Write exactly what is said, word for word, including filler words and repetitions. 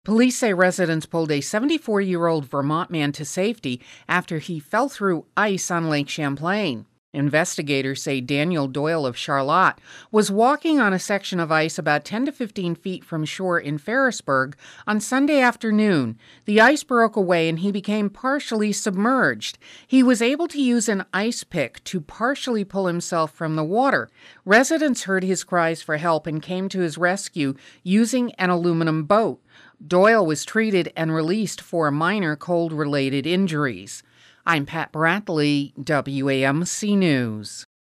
Police say residents pulled a seventy-four-year-old Vermont man to safety after he fell through ice on Lake Champlain. Investigators say Daniel Doyle of Charlotte was walking on a section of ice about ten to fifteen feet from shore in Ferrisburgh on Sunday afternoon. The ice broke away and he became partially submerged. He was able to use an ice pick to partially pull himself from the water. Residents heard his cries for help and came to his rescue using an aluminum boat. Doyle was treated and released for minor cold-related injuries. I'm Pat Bradley, W A M C News.